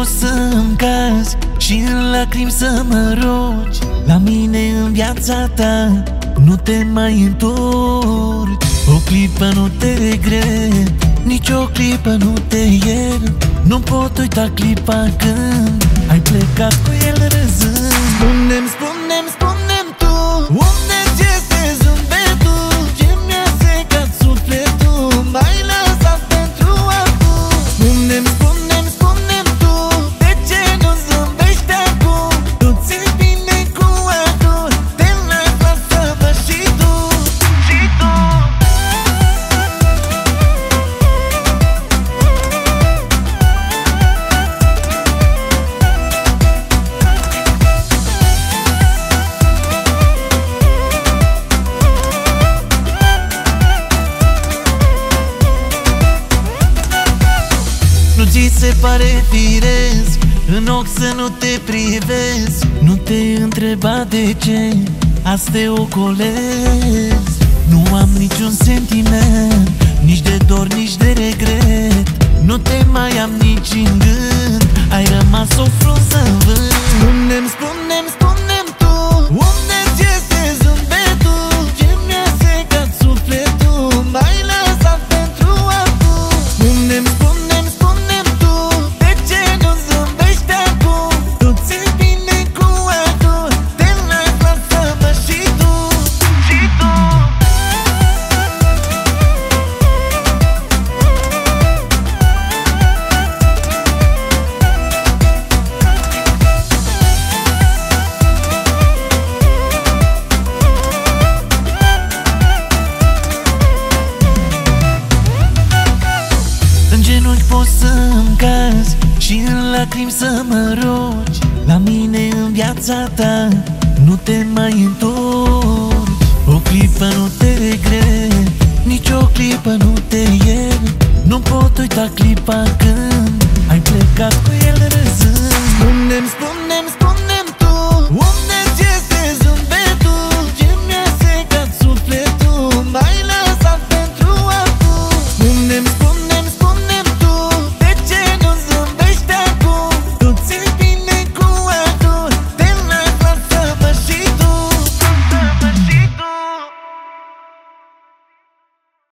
poți să-mi cazi și în lacrimi să mă rogi. La mine în viața ta nu te mai întorci. O clipă nu te regret, nici o clipă nu te iert. Nu pot uita clipa când ai plecat cu el râzând. Spune-mi, spune-mi, spune-mi tu, unde-ți este zâmbetul? Ce mi-a secat sufletul, m-ai lăsat pentru acum. Spune-mi, spune-mi, spune-mi tu, de ce nu zâmbești acum? Tu ți-i bine cu acum, te lasă-mă și tu, și tu. Nu ți se pare firesc în ochi să nu te privesc? Nu te întreba de ce azi te ocolesc. Nu am niciun sentiment, nici de dor, nici de regret. Nu te mai am nici în gând, ai rămas o frunză în vânt. Spune-mi, spune-mi, spune-mi tu, unde-ți este zâmbetul? Ce mi-a secat sufletul, m-ai lăsat pentru acum. Spune-mi, spune-mi, spune-mi tu, de ce nu zâmbești acum? Tu ți-i bine cu acum, te lasă-mă și tu, și tu. În genunchi poți să-mi cazi și în lacrimi să mă rogi. La mine în viața ta nu te mai întorci. O clipă nu te regret, nici o clipă nu te iert. Nu pot uita clipa când ai plecat cu